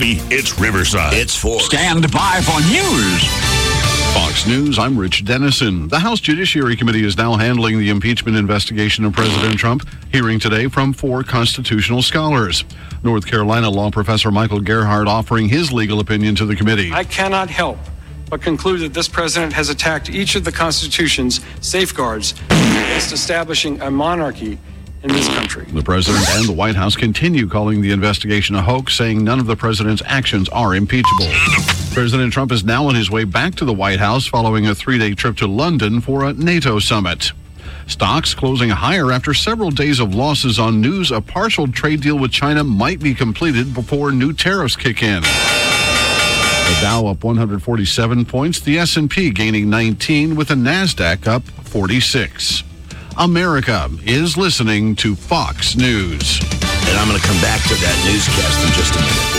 It's Riverside. It's 4. Stand by for news. Fox News, I'm Rich Dennison. The House Judiciary Committee is now handling the impeachment investigation of President Trump, hearing today from 4 constitutional scholars. North Carolina law professor Michael Gerhardt offering his legal opinion to the committee. I cannot help but conclude that this president has attacked each of the Constitution's safeguards against establishing a monarchy in this country. The president and the White House continue calling the investigation a hoax, saying none of the president's actions are impeachable. President Trump is now on his way back to the White House following a 3-day trip to London for a NATO summit. Stocks closing higher after several days of losses on news a partial trade deal with China might be completed before new tariffs kick in. The Dow up 147 points, the S&P gaining 19, with the NASDAQ up 46. America is listening to Fox News. And I'm going to come back to that newscast in just a minute.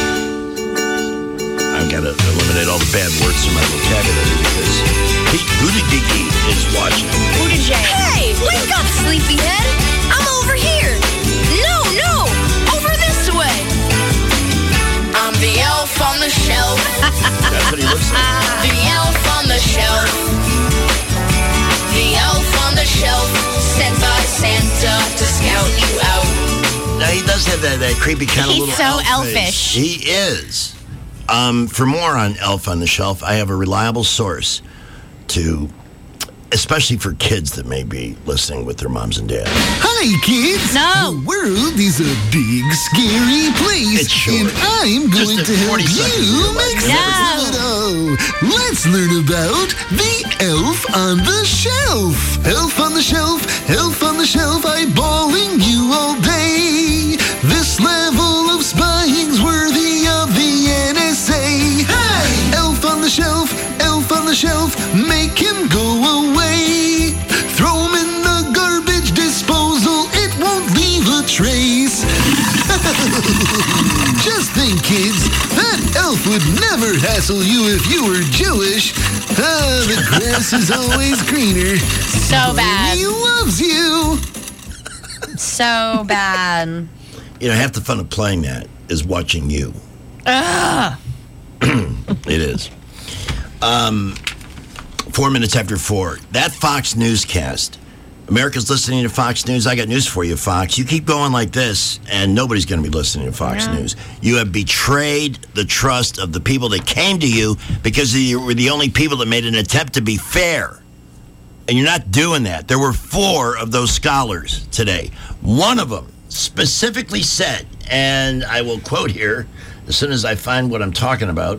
I've got to eliminate all the bad words from my vocabulary because Pete Buttigieg is watching. Hey, wake up, sleepyhead. I'm over here. No, over this way. I'm the elf on the shelf. That's what he looks like. The elf on the shelf. The elf on the shelf, sent by Santa to scout you out. Now, he does have that creepy kind of little He's so elf elfish. face. He is. For more on Elf on the Shelf, I have a reliable source to, especially for kids that may be listening with their moms and dads. Hi, kids. No. The world is a big, scary place. It's short. And I'm going Just to help 40 seconds you of your make life. sense of it all. Let's learn about the Elf on the Shelf. Elf on the Shelf, Elf on the Shelf, eyeballing you all day. This level of spying's worthy of the NSA. Hey! Elf on the Shelf, Elf on the Shelf, make him go away. Throw him in the garbage disposal, it won't leave a trace. Just think, kids, that elf would never hassle you if you were Jewish. The grass is always greener. So bad. He loves you. So bad. You know, half the fun of playing that is watching you. Ugh. It is. 4 minutes after 4. That Fox newscast. America's listening to Fox News. I got news for you, Fox. You keep going like this, and nobody's going to be listening to Fox News. You have betrayed the trust of the people that came to you because you were the only people that made an attempt to be fair. And you're not doing that. There were 4 of those scholars today. One of them specifically said, and I will quote here as soon as I find what I'm talking about.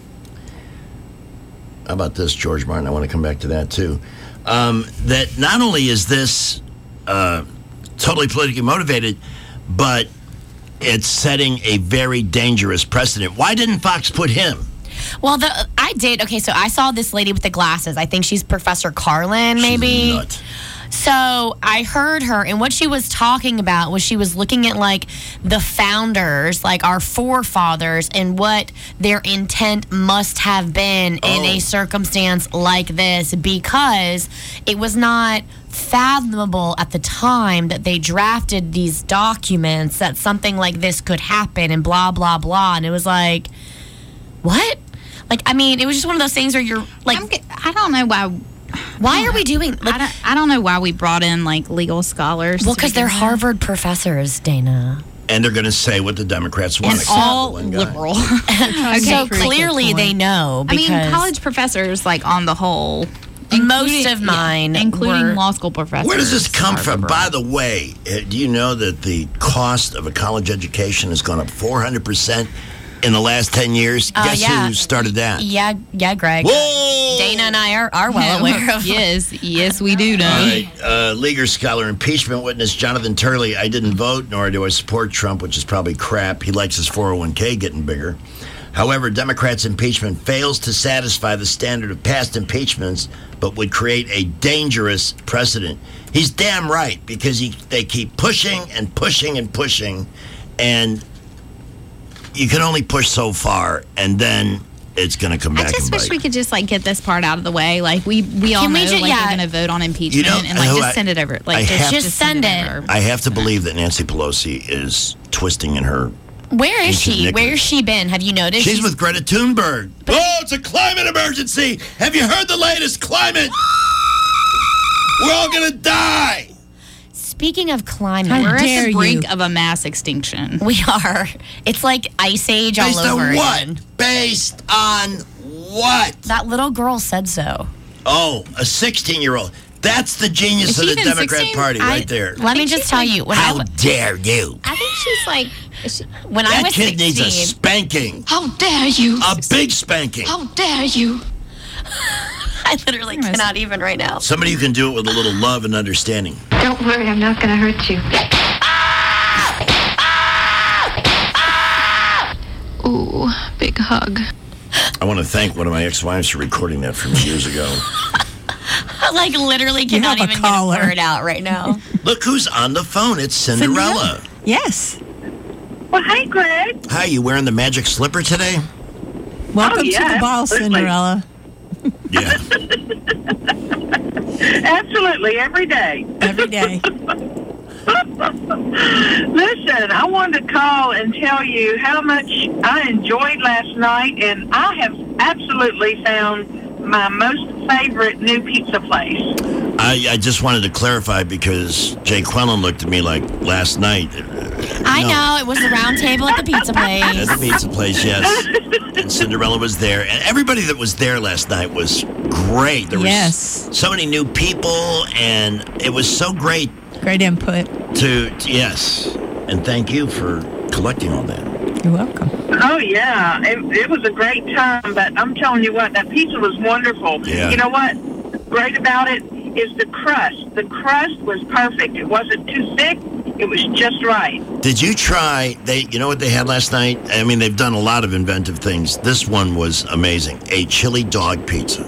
How about this, George Martin? I want to come back to that, too. That not only is this totally politically motivated, but it's setting a very dangerous precedent. Why didn't Fox put him? Well, I did. Okay, so I saw this lady with the glasses. I think she's Professor Carlin, maybe. She's a nut. So I heard her, and what she was talking about was she was looking at, like, the founders, like our forefathers, and what their intent must have been in a circumstance like this, because it was not fathomable at the time that they drafted these documents that something like this could happen and blah, blah, blah. And it was like, what? Like, I mean, it was just one of those things where you're like, I don't know why. Why are we doing? Like, I don't know why we brought in like legal scholars. Well, because they're Harvard professors, Dana. And they're going to say what the Democrats want. And all liberal. Okay, so clearly they know. I mean, college professors, like on the whole, most of mine, including law school professors. Where does this come from? By the way, do you know that the cost of a college education has gone up 400%? In the last 10 years? Guess who started that? Yeah, Greg. Whoa! Dana and I are well aware of. Yes, we do know. All right, legal scholar, impeachment witness Jonathan Turley. I didn't vote, nor do I support Trump, which is probably crap. He likes his 401k getting bigger. However, Democrats' impeachment fails to satisfy the standard of past impeachments, but would create a dangerous precedent. He's damn right, because they keep pushing and pushing and pushing, and you can only push so far, and then it's going to come back. I just wish we could just like get this part out of the way. Like we all know we're going to vote on impeachment, and like just send it over. Like just send it. I have to believe that Nancy Pelosi is twisting in her Where is she? Where's she been? Have you noticed? She's with Greta Thunberg. It's a climate emergency. Have you heard the latest climate? We're all going to die. Speaking of climate, we're at the brink of a mass extinction. We are. It's like Ice Age all over again. Based on what? That little girl said so. Oh, a 16-year-old. That's the genius of the Democrat Party right there. Let me just tell you. How dare you? I think she's like... When I was 16... That kid needs a spanking. How dare you? A big spanking. How dare you? I literally cannot even right now. Somebody who can do it with a little love and understanding. Don't worry, I'm not going to hurt you. Ooh, big hug. I want to thank one of my ex-wives for recording that for me years ago. I literally cannot even get a word out right now. Look who's on the phone. It's Cinderella. Yes. Well, hi, Greg. Hi, you wearing the magic slipper today? Welcome to the ball, Cinderella. Yeah. Absolutely, every day. Every day. Listen, I wanted to call and tell you how much I enjoyed last night, and I have absolutely found my most favorite new pizza place. I just wanted to clarify because Jay Quellen looked at me like last night. I know, it was the round table at the pizza place. At the pizza place, yes. And Cinderella was there. And everybody that was there last night was great. There was so many new people, and it was so great. Great input. Yes. And thank you for collecting all that. You're welcome. Oh, yeah. It was a great time, but I'm telling you what, that pizza was wonderful. Yeah. You know what? Great about it is the crust. The crust was perfect. It wasn't too thick. It was just right. Did you try, you know what they had last night? I mean, they've done a lot of inventive things. This one was amazing. A chili dog pizza.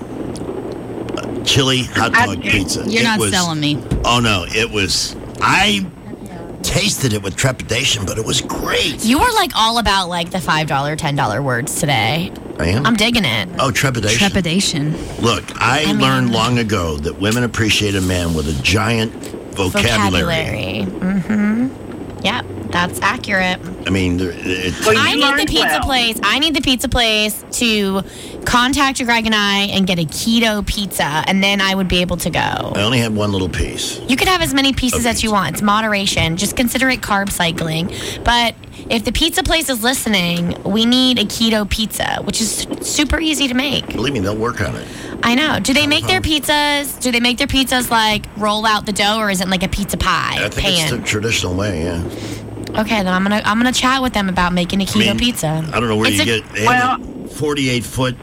Chili hot dog pizza. You're not selling me. Oh, no. It was, I tasted it with trepidation, but it was great. You were all about the $5, $10 words today. I am? I'm digging it. Oh, trepidation. Trepidation. Look, I learned long ago that women appreciate a man with a giant vocabulary. Mm-hmm. Yep, that's accurate. I mean, I need the pizza place to contact Greg and I and get a keto pizza, and then I would be able to go. I only had one little piece. You can have as many pieces as you want. It's moderation. Just consider it carb cycling. But if the pizza place is listening, we need a keto pizza, which is super easy to make. Believe me, they'll work on it. I know. Do they make their pizzas? Do they make their pizzas roll out the dough, or is it like a pizza pie? I think it's the traditional way. Yeah. Okay, then I'm gonna chat with them about making a keto pizza. I don't know where you get. They have a 48-foot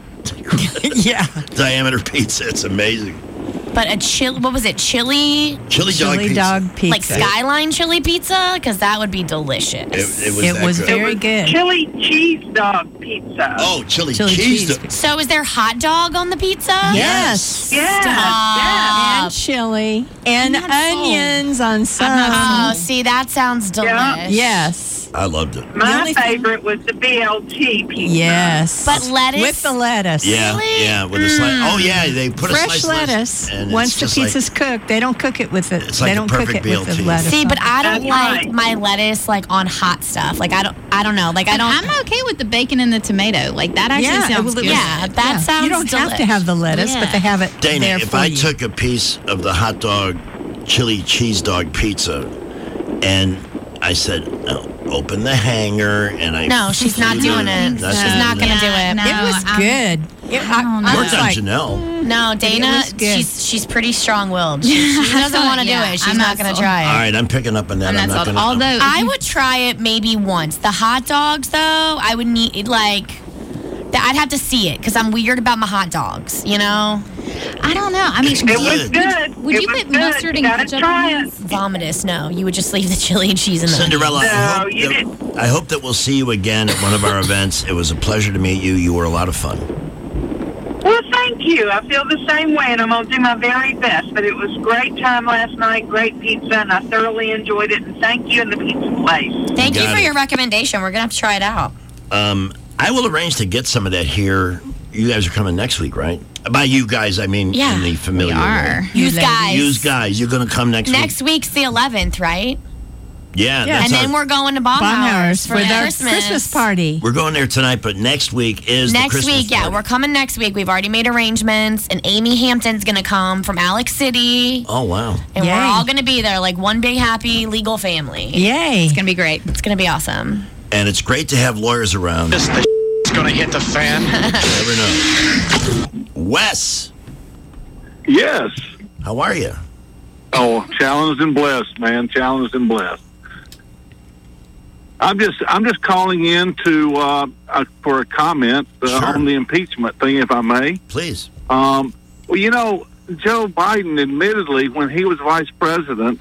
diameter pizza. It's amazing. But what was it? Chili dog pizza. Like Skyline chili pizza? Because that would be delicious. It was very good. Chili cheese dog pizza. Oh, chili cheese dog. So is there hot dog on the pizza? Yes. Stop. And chili. And onions on some. Oh, see, that sounds delicious. Yes. I loved it. My favorite was the BLT pizza. Yes. But lettuce? With the lettuce. Yeah, yeah, with a slice. Oh, yeah, they put a fresh slice lettuce. And once the pizza's cooked, they don't cook it with it. It's like they don't cook it BLT. with the lettuce. See, but I don't like my lettuce on hot stuff. I don't know. I'm okay with the bacon and the tomato. That actually sounds good. Yeah, that sounds. You don't have to have the lettuce, but they have it Dana, there if I took a piece of the hot dog, chili cheese dog pizza, and I said, open the hanger, and I... No, she's not doing it. She's not going to do it. No, it was good. Worked on Janelle. No, Dana, she's pretty strong-willed. She doesn't want to do it. She's not going to try it. All right, I'm picking up on that. I'm not Although I would try it maybe once. The hot dogs, though, I would need, I'd have to see it because I'm weird about my hot dogs, you know? I don't know. I mean, it was good. Would you put mustard and ketchup on this? Vomitous, no. You would just leave the chili and cheese in there. Cinderella, I hope that we'll see you again at one of our events. It was a pleasure to meet you. You were a lot of fun. Well, thank you. I feel the same way, and I'm going to do my very best. But it was a great time last night, great pizza, and I thoroughly enjoyed it. And thank you and the pizza place. Thank you for your recommendation. We're going to have to try it out. I will arrange to get some of that here. You guys are coming next week, right? By you guys, I mean in the familiar way. You guys. You guys. You're going to come next week? Next week's the 11th, right? Yeah. And then we're going to Baumhauer's for with our Christmas. Christmas party. We're going there tonight, but next week is the Christmas week. Yeah, party. we're coming next week. We've already made arrangements, and Amy Hampton's going to come from Alex City. Oh, wow. And Yay. we're all going to be there like one big happy legal family. Yay. It's going to be great. It's going to be awesome. And it's great to have lawyers around. This going to hit the fan. You never know. Wes, Yes. how are you? Oh, challenged and blessed, man. Challenged and blessed. I'm just calling in to for a comment Sure. on the impeachment thing, if I may. Please. Well, you know, Joe Biden, admittedly, when he was vice president,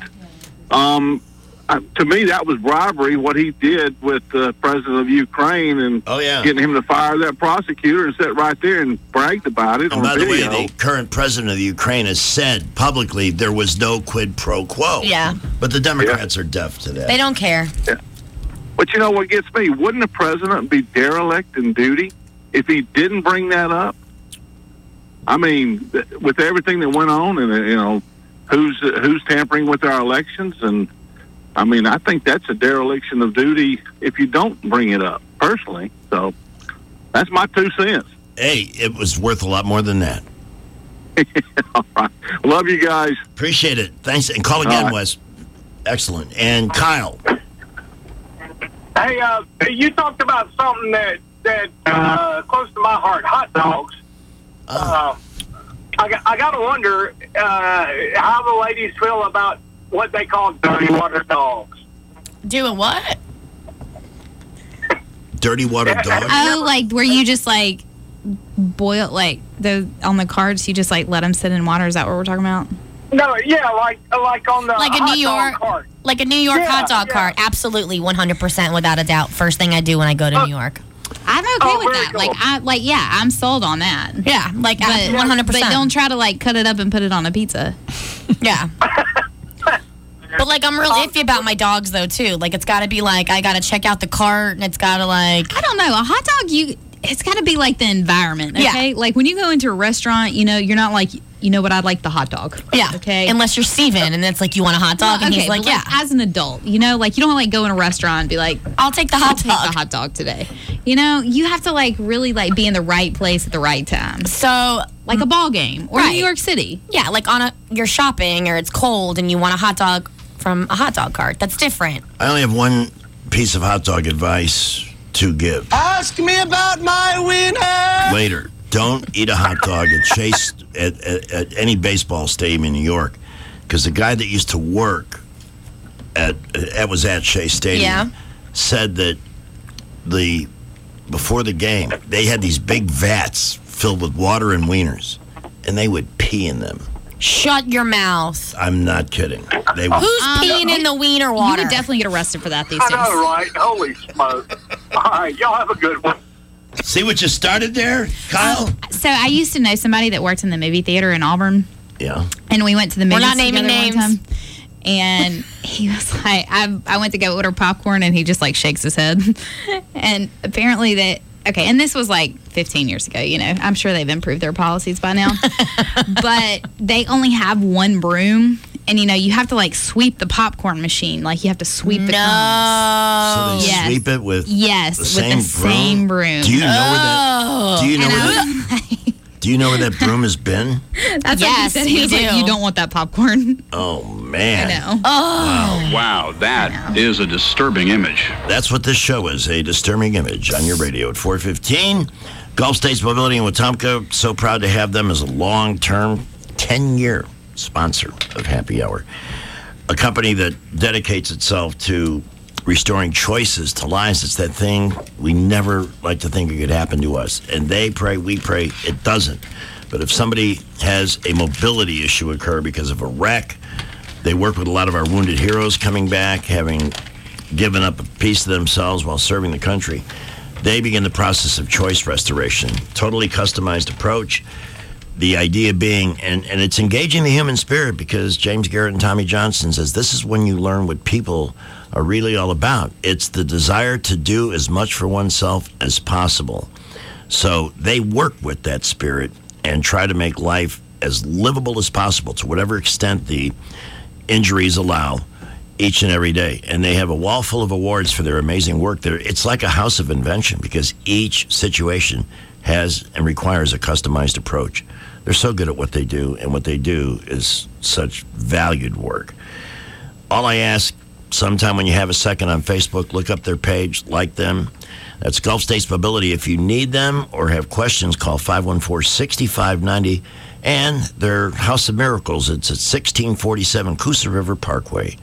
to me that was bribery. What he did with the president of Ukraine and getting him to fire that prosecutor and sit right there and bragged about it And on by the way, video. the current president of the Ukraine has said publicly there was no quid pro quo. Yeah. But the Democrats are deaf to that. They don't care. But you know what gets me? Wouldn't the president be derelict in duty if he didn't bring that up? I mean, with everything that went on, and you know, who's tampering with our elections, and I mean, I think that's a dereliction of duty if you don't bring it up. Personally, so that's my 2 cents. Hey, it was worth a lot more than that. All right, love you guys. Appreciate it. Thanks, and call again, All right. Wes. Excellent. And Kyle. Hey, you talked about something that close to my heart, hot dogs. I got to wonder how the ladies feel about what they call dirty water dogs. Doing what? Dirty water dog? Oh, like where you just like boil, like on the carts, you just like let them sit in water. Is that what we're talking about? No, yeah, like on the Like a hot New dog York, cart. like a New York hot dog cart. Absolutely, 100%, without a doubt. First thing I do when I go to New York. I'm okay with that. Cool. I'm sold on that. Yeah, like 100%. But don't try to like cut it up and put it on a pizza. Yeah. But like I'm real iffy about my dogs though too. Like it's got to be like I got to check out the cart and it's got to like I don't know, a hot dog it's got to be like the environment, okay? Yeah. Like when you go into a restaurant, you know, you're not like, you know what, I'd like the hot dog. Yeah. Okay. Unless you're Steven and it's like you want a hot dog and he's like, but yeah. as an adult, you know, like you don't like go in a restaurant and be like, I'll take the hot take dog. the hot dog today. You know, you have to like really like be in the right place at the right time. So like a ball game or Right. New York City. Yeah, like you're shopping or it's cold and you want a hot dog from a hot dog cart. That's different. I only have one piece of hot dog advice to give. Ask me about my winner. Later, don't eat a hot dog at Chase at any baseball stadium in New York, because the guy that used to work at Chase Stadium said that before the game they had these big vats filled with water and wieners, and they would pee in them. Shut your mouth. I'm not kidding. They would. Who's peeing in the wiener water? You would definitely get arrested for that these I days. know, right? Holy smoke. All right, y'all have a good one. See what you started there, Kyle? So I used to know somebody that worked in the movie theater in Auburn. Yeah. And we went to the We're movies not naming together names. one time. And he was like, I went to go order popcorn, and he just like shakes his head. And apparently and this was like 15 years ago, you know. I'm sure they've improved their policies by now. But they only have one broom. And, you know, you have to, like, sweep the popcorn machine. Like, you have to sweep the cones. So they sweep it with the same broom. Do you know where that? Do you know where that broom has been? That's what he said. He was like, you don't want that popcorn. Oh, man. I know. Oh. Wow, that is a disturbing image. That's what this show is, a disturbing image on your radio at 4:15. Gulf States Mobility in Wetumpka, so proud to have them as a long-term, 10-year sponsor of Happy Hour. A company that dedicates itself to restoring choices to lives. It's that thing we never like to think it could happen to us. And they pray, we pray, it doesn't. But if somebody has a mobility issue occur because of a wreck, they work with a lot of our wounded heroes coming back, having given up a piece of themselves while serving the country. They begin the process of choice restoration. Totally customized approach. The idea being, and it's engaging the human spirit, because James Garrett and Tommy Johnson says this is when you learn what people are really all about. It's the desire to do as much for oneself as possible. So they work with that spirit and try to make life as livable as possible to whatever extent the injuries allow each and every day. And they have a wall full of awards for their amazing work. It's like a house of invention because each situation has and requires a customized approach. They're so good at what they do, and what they do is such valued work. All I ask, sometime when you have a second on Facebook, look up their page, like them. That's Gulf States Mobility. If you need them or have questions, call 514-6590. And their House of Miracles, it's at 1647 Coosa River Parkway.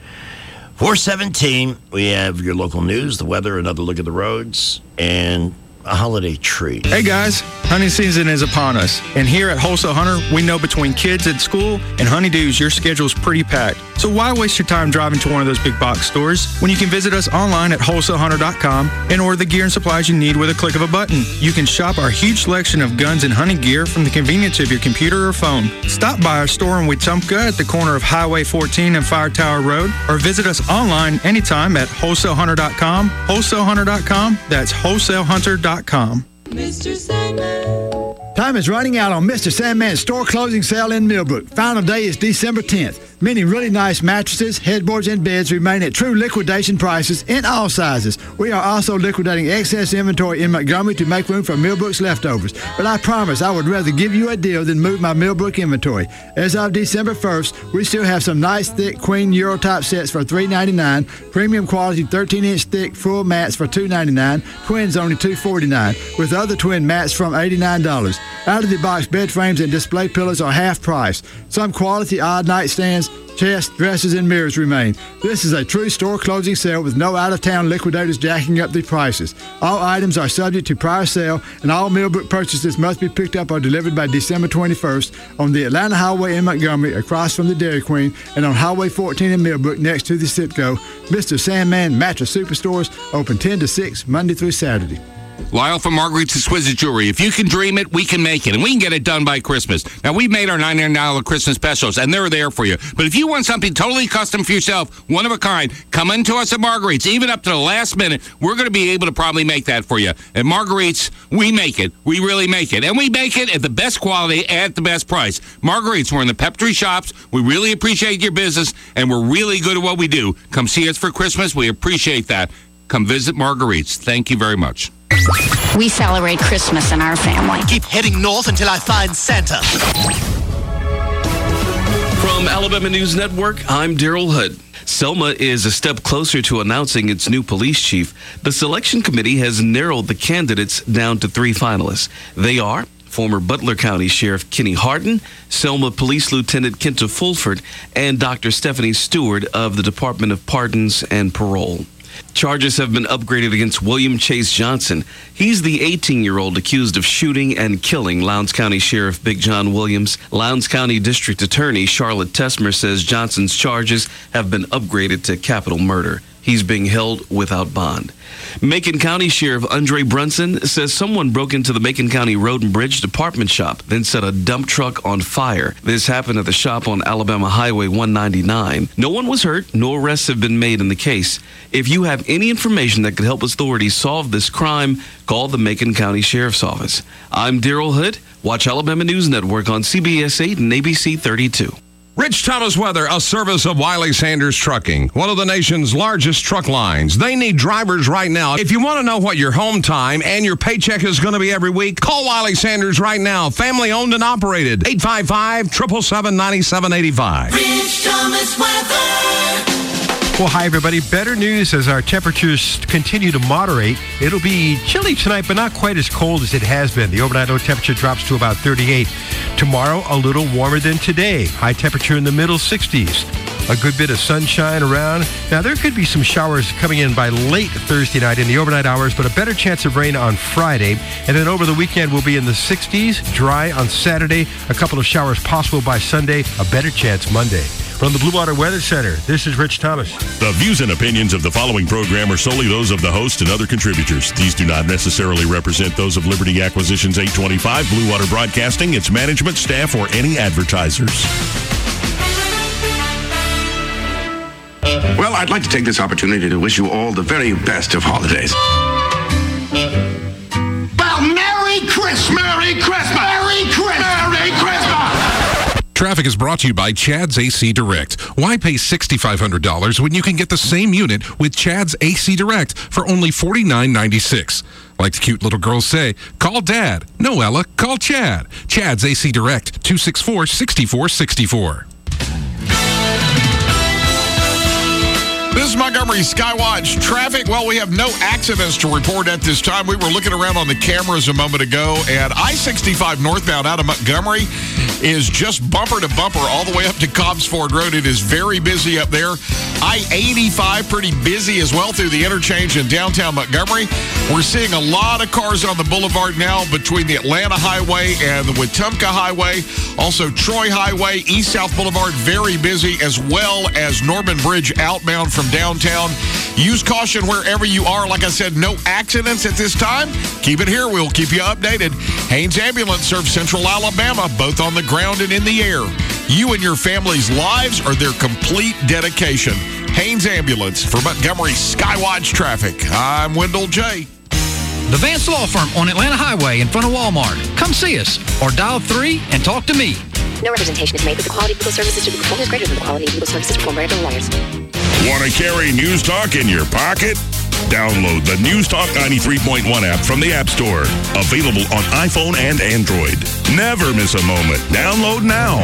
417, we have your local news, the weather, another look at the roads, and a holiday treat. Hey guys, hunting season is upon us. And here at Wholesale Hunter, we know between kids at school and honeydews, your schedule's pretty packed. So why waste your time driving to one of those big box stores when you can visit us online at wholesalehunter.com and order the gear and supplies you need with a click of a button. You can shop our huge selection of guns and hunting gear from the convenience of your computer or phone. Stop by our store in Wetumpka at the corner of Highway 14 and Fire Tower Road, or visit us online anytime at wholesalehunter.com. Wholesalehunter.com, that's wholesalehunter.com. Mr. Sandman. Time is running out on Mr. Sandman's store closing sale in Millbrook. Final day is December 10th. Many really nice mattresses, headboards, and beds remain at true liquidation prices in all sizes. We are also liquidating excess inventory in Montgomery to make room for Millbrook's leftovers. But I promise I would rather give you a deal than move my Millbrook inventory. As of December 1st, we still have some nice thick queen Eurotype sets for $3.99, premium quality 13-inch thick full mats for $2.99, twins only $2.49, with other twin mats from $89. Out-of-the-box bed frames and display pillows are half price. Some quality odd nightstands, chests, dresses, and mirrors remain. This is a true store closing sale with no out-of-town liquidators jacking up the prices. All items are subject to prior sale, and all Millbrook purchases must be picked up or delivered by December 21st on the Atlanta Highway in Montgomery, across from the Dairy Queen, and on Highway 14 in Millbrook next to the Citgo. Mr. Sandman Mattress Superstores open 10 to 6 Monday through Saturday. Lyle from Marguerite's Exquisite Jewelry. If you can dream it, we can make it, and we can get it done by Christmas. Now, we've made our $99 Christmas specials, and they're there for you. But if you want something totally custom for yourself, one of a kind, come into us at Marguerite's. Even up to the last minute, we're going to be able to probably make that for you. At Marguerite's, we make it. We really make it. And we make it at the best quality at the best price. Marguerite's, we're in the Peppery shops. We really appreciate your business, and we're really good at what we do. Come see us for Christmas. We appreciate that. Come visit Marguerite's. Thank you very much. We celebrate Christmas in our family. Keep heading north until I find Santa. From Alabama News Network, I'm Daryl Hood. Selma is a step closer to announcing its new police chief. The selection committee has narrowed the candidates down to 3 finalists. They are former Butler County Sheriff Kenny Harden, Selma Police Lieutenant Kenta Fulford, and Dr. Stephanie Stewart of the Department of Pardons and Parole. Charges have been upgraded against William Chase Johnson. He's the 18-year-old accused of shooting and killing Lowndes County Sheriff Big John Williams. Lowndes County District Attorney Charlotte Tesmer says Johnson's charges have been upgraded to capital murder. He's being held without bond. Macon County Sheriff Andre Brunson says someone broke into the Macon County Road and Bridge department shop, then set a dump truck on fire. This happened at the shop on Alabama Highway 199. No one was hurt. No arrests have been made in the case. If you have any information that could help authorities solve this crime, call the Macon County Sheriff's Office. I'm Daryl Hood. Watch Alabama News Network on CBS 8 and ABC 32. Rich Thomas Weather, a service of Wiley Sanders Trucking, one of the nation's largest truck lines. They need drivers right now. If you want to know what your home time and your paycheck is going to be every week, call Wiley Sanders right now. Family owned and operated. 855-777-9785. Rich Thomas Weather. Well, hi, everybody. Better news as our temperatures continue to moderate. It'll be chilly tonight, but not quite as cold as it has been. The overnight low temperature drops to about 38. Tomorrow, a little warmer than today. High temperature in the middle 60s. A good bit of sunshine around. Now, there could be some showers coming in by late Thursday night in the overnight hours, but a better chance of rain on Friday. And then over the weekend, we'll be in the 60s, dry on Saturday. A couple of showers possible by Sunday. A better chance Monday. From the Blue Water Weather Center, this is Rich Thomas. The views and opinions of the following program are solely those of the host and other contributors. These do not necessarily represent those of Liberty Acquisitions 825, Blue Water Broadcasting, its management, staff, or any advertisers. Well, I'd like to take this opportunity to wish you all the very best of holidays. Well, Merry Christmas! Merry Christmas! Merry Christmas! Merry Christmas! Traffic Traffic is brought to you by Chad's AC Direct. Why pay $6,500 when you can get the same unit with Chad's AC Direct for only $49.96? Like the cute little girls say, call Dad. No, Ella, call Chad. Chad's AC Direct, 264-6464. This is Montgomery Skywatch traffic. Well, we have no accidents to report at this time. We were looking around on the cameras a moment ago, and I-65 northbound out of Montgomery is just bumper to bumper all the way up to Cobbs Ford Road. It is very busy up there. I-85 pretty busy as well through the interchange in downtown Montgomery. We're seeing a lot of cars on the boulevard now between the Atlanta Highway and the Wetumpka Highway. Also Troy Highway, East-South Boulevard, very busy, as well as Norman Bridge outbound from downtown. Use caution wherever you are. Like I said, no accidents at this time. Keep it here. We'll keep you updated. Haynes Ambulance serves Central Alabama, both on the ground and in the air. You and your family's lives are their complete dedication. Haynes Ambulance for Montgomery Skywatch traffic. I'm Wendell J. The Vance Law Firm on Atlanta Highway in front of Walmart. Come see us or dial 3 and talk to me. No representation is made that the quality of legal services to be performed is greater than the quality of legal services performed by other lawyers. Want to carry News Talk in your pocket? Download the News Talk 93.1 app from the App Store. Available on iPhone and Android. Never miss a moment. Download now.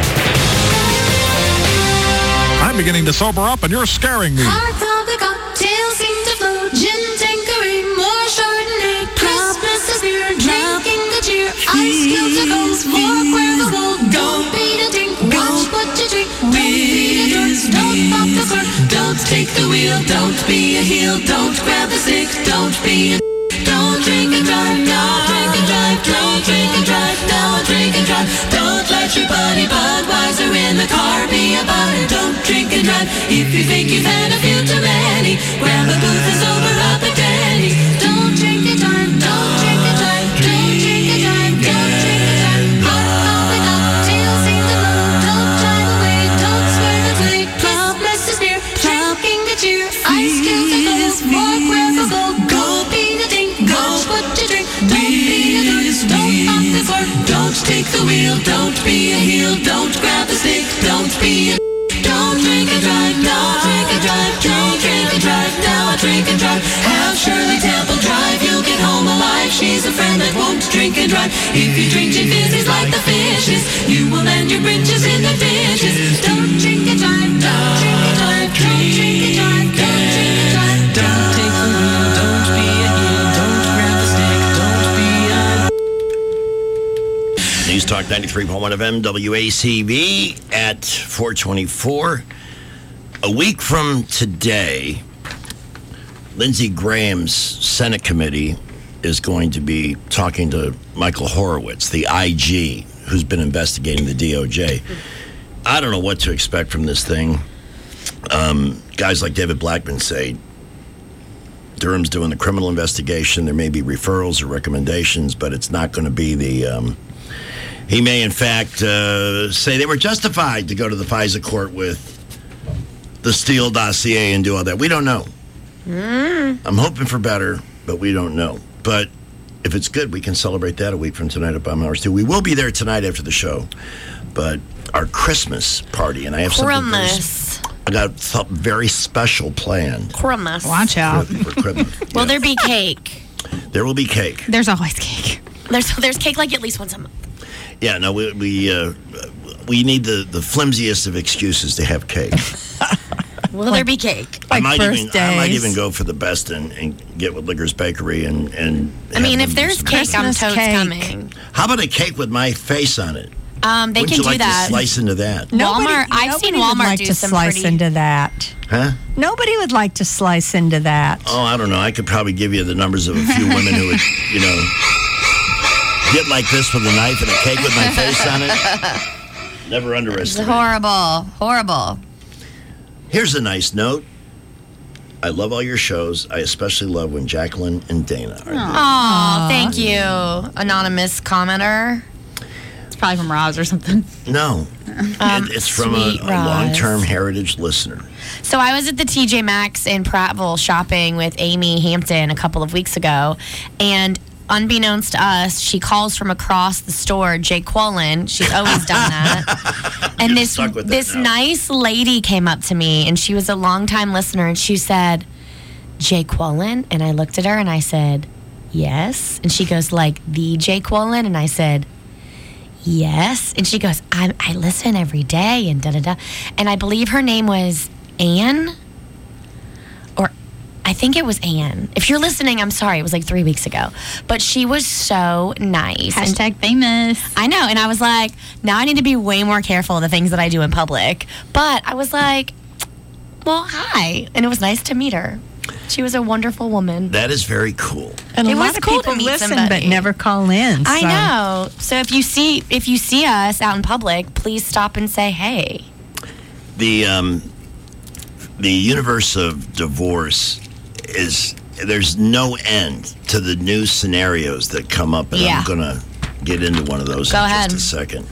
I'm beginning to sober up, and you're scaring me. Our public cocktails seem to flow. Gin, Tanqueray, more Chardonnay. Christmas is near, drinking the cheer. Ice cubes are goals, forkware the gold. Don't beat a drink, watch what you drink. Don't beat a drink, don't pop the cork. Don't take the wheel, don't be a heel. Don't grab the stick, don't be a... Don't drink and drive, don't drink and drive. Don't drink and drive, don't drink and drive. Don't let your buddy Budweiser in the car be about it. Don't drink and drive if you think you've had a few too many. Grab a booth and sober up at Denny's. Don't drink and drive, don't drink and drive. Don't drink and drive, don't drink and drive. All the cocktails seem to blow. Don't drive away, don't swear to play. Christmas is near, drinking the cheer. Ice cubes and gold, forkware for gold. Go be the dink, go what you drink. Don't be a dose, don't pop the cork. Don't take the wheel, don't be a heel. Don't grab the stick, don't be a... Don't drink and drive, don't drink and drive. Don't drink and drive, now drink and drive. Have Shirley Temple drive, you'll get home alive. She's a friend that won't drink and drive. If you drink gin fizzies like the fishes, you will land your britches in the dishes. Don't drink and drive, don't drink and drive. Don't drink and drive, don't drink and drive. Don't take the wheel, don't be a heel. Don't grab the stick, don't be a... News Talk 93.1 FM, WACB at 424. A week from today, Lindsey Graham's Senate committee is going to be talking to Michael Horowitz, the IG, who's been investigating the DOJ. I don't know what to expect from this thing. Guys like David Blackman say Durham's doing the criminal investigation. There may be referrals or recommendations, but it's not going to be the... he may, in fact, say they were justified to go to the FISA court with the Steele dossier and do all that. We don't know. I'm hoping for better, but we don't know. But if it's good, we can celebrate that a week from tonight at Bomb Hours 2. We will be there tonight after the show. But our Christmas party, and I have I got something very special planned. Christmas. Watch out. For Christmas. Will there be cake? There will be cake. There's always cake. There's cake like at least once a month. Yeah, no, we need the flimsiest of excuses to have cake. Will there be cake? I might even go for the best and get with Liquor's Bakery and I mean, if there's cake, I'm totes coming. How about a cake with my face on it? They Wouldn't can you do like that. To slice into that. Walmart. I've seen Walmart would like do to some slice pretty... into that. Huh? Nobody would like to slice into that. Oh, I don't know. I could probably give you the numbers of a few women who would, get like this with a knife and a cake with my face on it. Never underestimate. Horrible. Here's a nice note. I love all your shows. I especially love when Jacqueline and Dana are there. Oh, thank you, anonymous commenter. It's probably from Roz or something. No. It's from a long-term heritage listener. So I was at the TJ Maxx in Prattville shopping with Amy Hampton a couple of weeks ago, and unbeknownst to us, she calls from across the store, Jay Quollen. She's always done that. And this nice lady came up to me, and she was a longtime listener, and she said, Jay Quollen? And I looked at her and I said, yes. And she goes, like the Jay Quollen? And I said, yes. And she goes, I listen every day and da-da-da. And I believe her name was Anne. Or I think it was Anne. If you're listening, I'm sorry. It was like 3 weeks ago. But she was so nice. Hashtag famous. I know. And I was like, now I need to be way more careful of the things that I do in public. But I was like, well, hi. And it was nice to meet her. She was a wonderful woman. That is very cool. And it a was lot of cool people to meet listen somebody. but never call in. I so- know. So if you see us out in public, please stop and say hey. The universe of divorce there's no end to the new scenarios that come up, and Yeah. I'm gonna get into one of those Go in ahead. just a second.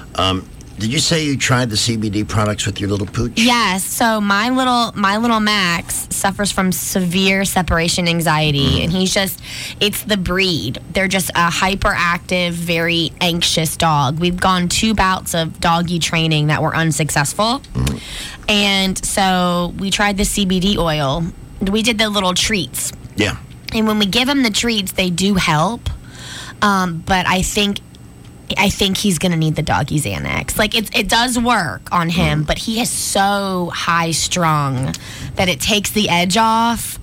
Did you say you tried the CBD products with your little pooch? Yes. So my little Max suffers from severe separation anxiety, and it's the breed. They're just a hyperactive, very anxious dog. We've gone 2 bouts of doggy training that were unsuccessful. And so we tried the CBD oil. We did the little treats. Yeah. And when we give him the treats, they do help. But I think he's going to need the doggy Xanax. Like, it does work on him, but he is so high strung that it takes the edge off,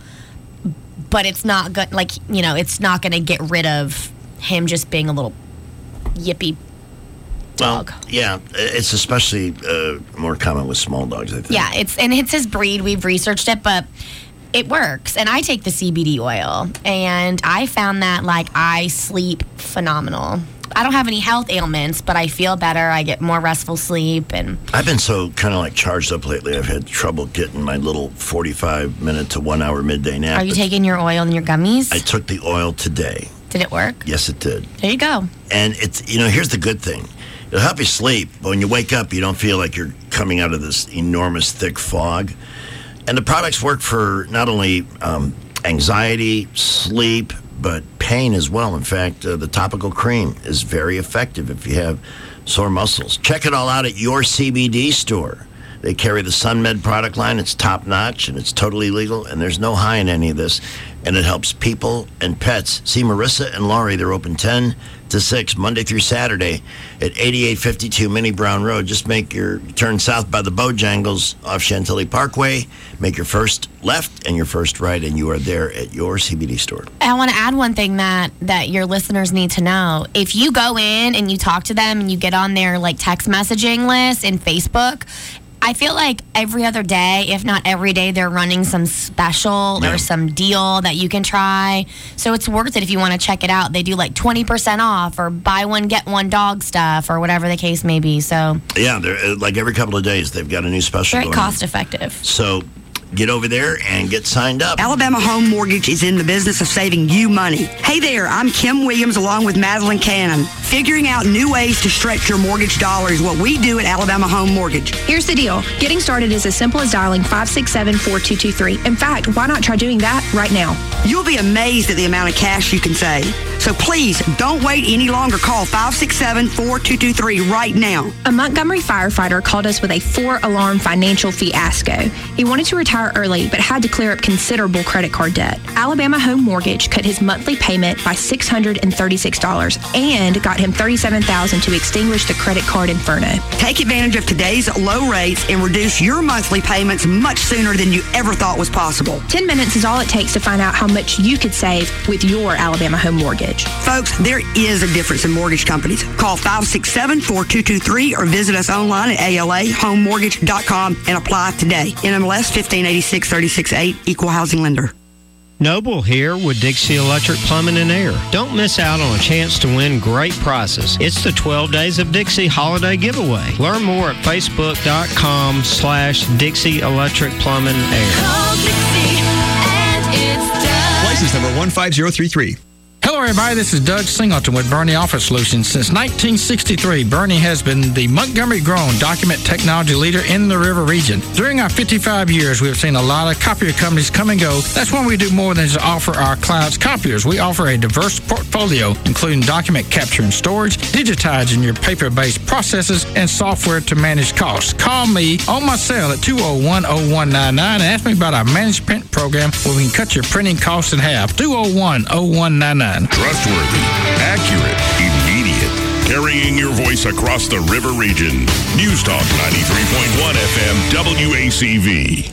but it's not good. Like, it's not going to get rid of him just being a little yippy dog. Well, yeah, it's especially more common with small dogs, I think. Yeah, it's his breed. We've researched it, but it works. And I take the CBD oil, and I found that, like, I sleep phenomenal. I don't have any health ailments, but I feel better. I get more restful sleep. And I've been so kind of like charged up lately. I've had trouble getting my little 45-minute to 1 hour midday nap. Are you taking your oil and your gummies? I took the oil today. Did it work? Yes, it did. There you go. And it's, here's the good thing. It'll help you sleep, but when you wake up, you don't feel like you're coming out of this enormous thick fog. And the products work for not only anxiety, sleep, but pain as well. In fact, the topical cream is very effective if you have sore muscles. Check it all out at your CBD store. They carry the SunMed product line. It's top-notch, and it's totally legal, and there's no high in any of this, and it helps people and pets. See Marissa and Laurie. They're open 10 to 6, Monday through Saturday at 8852 Minnie Brown Road. Just turn south by the Bojangles off Chantilly Parkway, make your first left and your first right, and you are there at your CBD store. I want to add one thing that your listeners need to know. If you go in and you talk to them and you get on their like text messaging list in Facebook, I feel like every other day, if not every day, they're running some special or some deal that you can try. So it's worth it if you want to check it out. They do like 20% off or buy one, get one dog stuff or whatever the case may be. So yeah, they're like every couple of days, they've got a new special very going on. cost effective. So get over there and get signed up. Alabama Home Mortgage is in the business of saving you money. Hey there, I'm Kim Williams along with Madeline Cannon. Figuring out new ways to stretch your mortgage dollar is what we do at Alabama Home Mortgage. Here's the deal. Getting started is as simple as dialing 567-4223. In fact, why not try doing that right now? You'll be amazed at the amount of cash you can save. So please, don't wait any longer. Call 567-4223 right now. A Montgomery firefighter called us with a 4-alarm financial fiasco. He wanted to retire early, but had to clear up considerable credit card debt. Alabama Home Mortgage cut his monthly payment by $636 and got him $37,000 to extinguish the credit card inferno. Take advantage of today's low rates and reduce your monthly payments much sooner than you ever thought was possible. 10 minutes is all it takes to find out how much you could save with your Alabama Home Mortgage. Folks, there is a difference in mortgage companies. Call 567-4223 or visit us online at alahomemortgage.com and apply today. NMLS 1586-368, Equal Housing Lender. Noble here with Dixie Electric Plumbing and Air. Don't miss out on a chance to win great prizes. It's the 12 Days of Dixie Holiday Giveaway. Learn more at facebook.com/Dixie Electric Plumbing and Air. License number 15033. Hello, everybody. This is Doug Singleton with Bernie Office Solutions. Since 1963, Bernie has been the Montgomery-grown document technology leader in the River region. During our 55 years, we have seen a lot of copier companies come and go. That's why we do more than just offer our clients copiers. We offer a diverse portfolio, including document capture and storage, digitizing your paper-based processes, and software to manage costs. Call me on my cell at 201-0199 and ask me about our managed print program where we can cut your printing costs in half. 201-0199. Trustworthy, accurate, immediate. Carrying your voice across the river region. News Talk 93.1 FM WACV.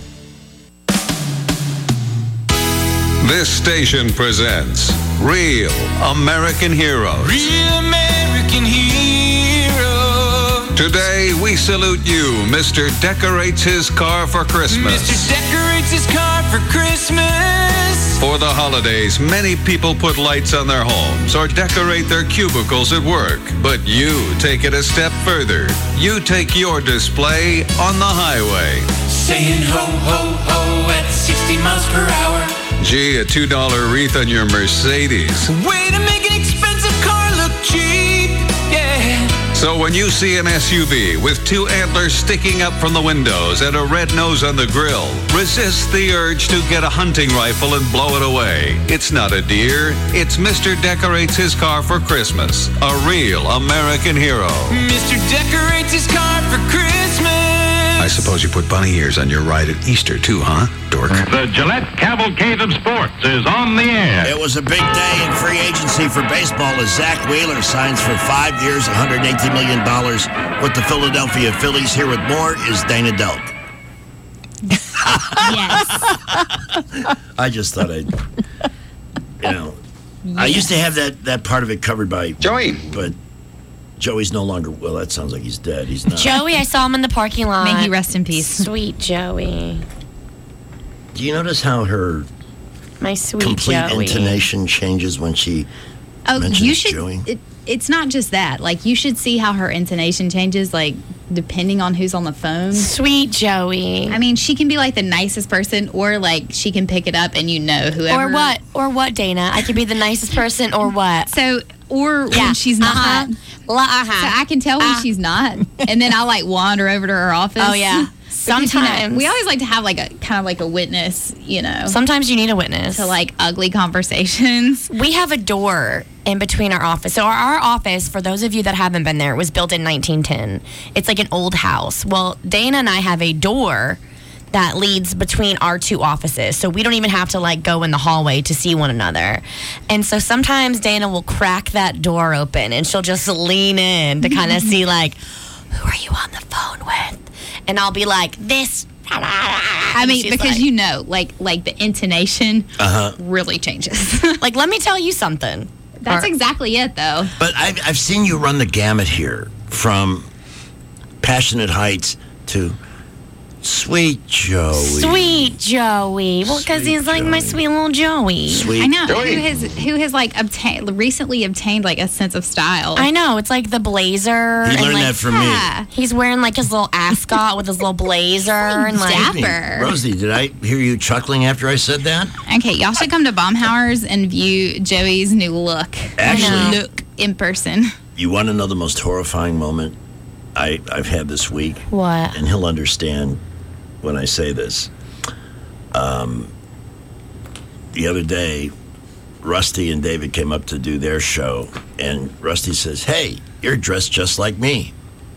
This station presents Real American Heroes. Real American hero. Today, we salute you, Mr. Decorates His Car for Christmas. Mr. Decorates his car for Christmas. For the holidays, many people put lights on their homes or decorate their cubicles at work. But you take it a step further. You take your display on the highway. Saying ho, ho, ho at 60 miles per hour. Gee, a $2 wreath on your Mercedes. Way to make an expensive car look cheap, yeah. So when you see an SUV with two antlers sticking up from the windows and a red nose on the grill, resist the urge to get a hunting rifle and blow it away. It's not a deer. It's Mr. Decorates His Car for Christmas. A real American hero. Mr. Decorates his car for Christmas. I suppose you put bunny ears on your ride at Easter too, huh, dork? The Gillette Cavalcade of Sports is on the air. It was a big day in free agency for baseball as Zach Wheeler signs for 5 years, $118 million with the Philadelphia Phillies. Here with more is Dana Delk. Yes. I just thought I'd, I used to have that part of it covered by Joey, but Joey's no longer, well, that sounds like he's dead. He's not. Joey, I saw him in the parking lot. May he rest in peace. Sweet Joey. Do you notice how her My sweet complete Joey. intonation changes when she mentions you should. Joey? It's not just that. Like, you should see how her intonation changes, like, depending on who's on the phone. Sweet Joey. I mean, she can be, like, the nicest person, or, like, she can pick it up and you know whoever. Or what, Dana? I could be the nicest person, or what? So, when she's not. So I can tell when she's not. And then I'll, like, wander over to her office. Oh, yeah. Sometimes. We always like to have, like, a kind of like a witness, Sometimes you need a witness. To, like, ugly conversations. We have a door in between our office. So our office, for those of you that haven't been there, was built in 1910. It's like an old house. Well, Dana and I have a door that leads between our two offices. So we don't even have to, like, go in the hallway to see one another. And so sometimes Dana will crack that door open and she'll just lean in to kind of see, like, who are you on the phone with? And I'll be like, this. I mean, because like, the intonation really changes. Like, let me tell you something. That's exactly it, though. But I've seen you run the gamut here from Passionate Heights to Sweet Joey. Sweet Joey. Well, because he's like my sweet little Joey. Sweet I know. Joey. Who has like recently obtained like a sense of style. I know. It's like the blazer. He learned like, that from me. He's wearing like his little ascot with his little blazer and like dapper. Rosie, did I hear you chuckling after I said that? Okay, y'all should come to Baumhauer's and view Joey's new look. Actually, look in person. You want to know the most horrifying moment I've had this week? What? And he'll understand when I say this. The other day, Rusty and David came up to do their show, and Rusty says, "Hey, you're dressed just like me."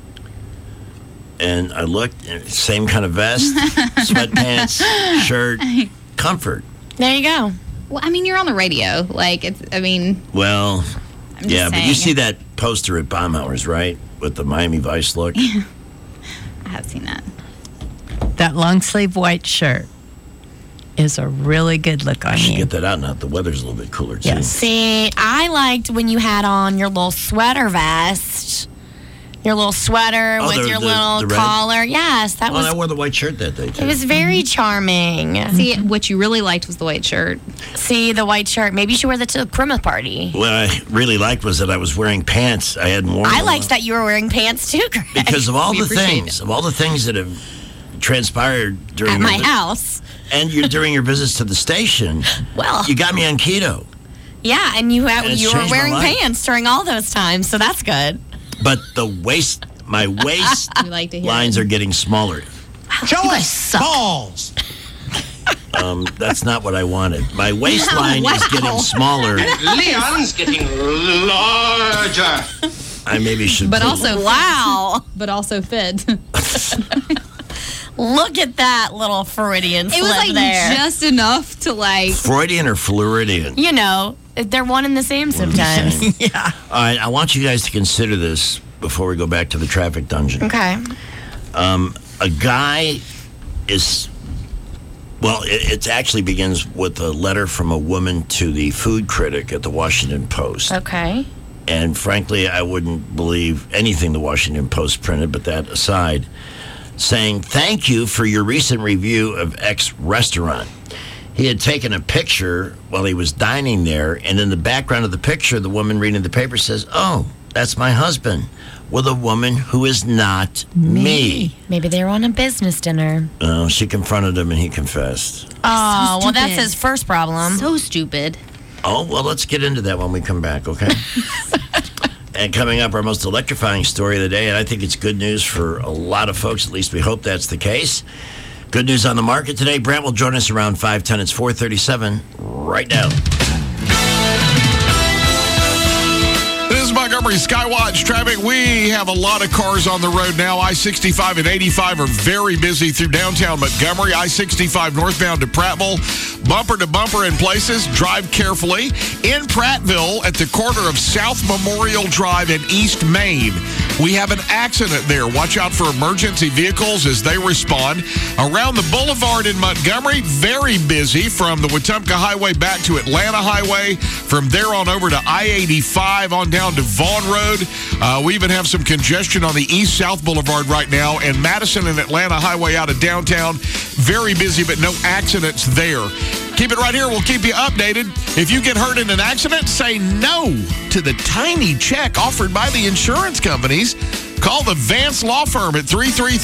And I looked, same kind of vest, sweatpants, shirt, comfort. There you go. Well, I mean, you're on the radio. Like, Well, I'm yeah, just but you saying. see that poster at Baumhauer's, right? With the Miami Vice look? I have seen that. That long sleeve white shirt is a really good look on I should you. get that out now. The weather's a little bit cooler, too. Yes. See, I liked when you had on your little sweater vest. Your little sweater with your little the red? collar. Yes, that was. I wore the white shirt that day, too. It was very charming. See, what you really liked was the white shirt. See, the white shirt. Maybe you should wear that to a Christmas party. What I really liked was that I was wearing pants. I hadn't worn I them liked that you were wearing pants too, Greg. because of all We the appreciate things that have transpired during At my your house. and during your visits to the station. Well, you got me on keto. Yeah, and you And it's were changed my wearing life. pants during all those times, so that's good. But my waist We like to hear lines it. are getting smaller. Show us balls. That's not what I wanted. My waistline is getting smaller. Leon's getting larger. I maybe should. But put- also, Wow. but also fed. Look at that little Freudian slip It was like there. just enough to like. Freudian or Floridian. You know, they're one and the same sometimes. Yeah. All right, I want you guys to consider this before we go back to the traffic dungeon. Okay. A guy is. Well, it actually begins with a letter from a woman to the food critic at the Washington Post. Okay. And frankly, I wouldn't believe anything the Washington Post printed, but that aside, saying, "Thank you for your recent review of X restaurant." He had taken a picture while he was dining there, and in the background of the picture, the woman reading the paper says, "Oh, that's my husband," with a woman who is not me. Maybe they were on a business dinner. She confronted him and he confessed. Oh, well, that's stupid. his first problem. So stupid. Oh, well, let's get into that when we come back, okay? And coming up, our most electrifying story of the day, and I think it's good news for a lot of folks, at least we hope that's the case. Good news on the market today. Brent will join us around 5:10. It's 4:37 right now. This is Montgomery Skywatch traffic. We have a lot of cars on the road now. I-65 and 85 are very busy through downtown Montgomery. I-65 northbound to Prattville, bumper to bumper in places. Drive carefully. In Prattville, at the corner of South Memorial Drive and East Main, we have an accident there. Watch out for emergency vehicles as they respond. Around the boulevard in Montgomery, very busy from the Wetumpka Highway back to Atlanta Highway. From there on over to I-85 on down to Vaughn Road. We even have some congestion on the East-South Boulevard right now, and Madison and Atlanta Highway out of downtown. Very busy, but no accidents there. Keep it right here. We'll keep you updated. If you get hurt in an accident, say no to the tiny check offered by the insurance companies. Call the Vance Law Firm at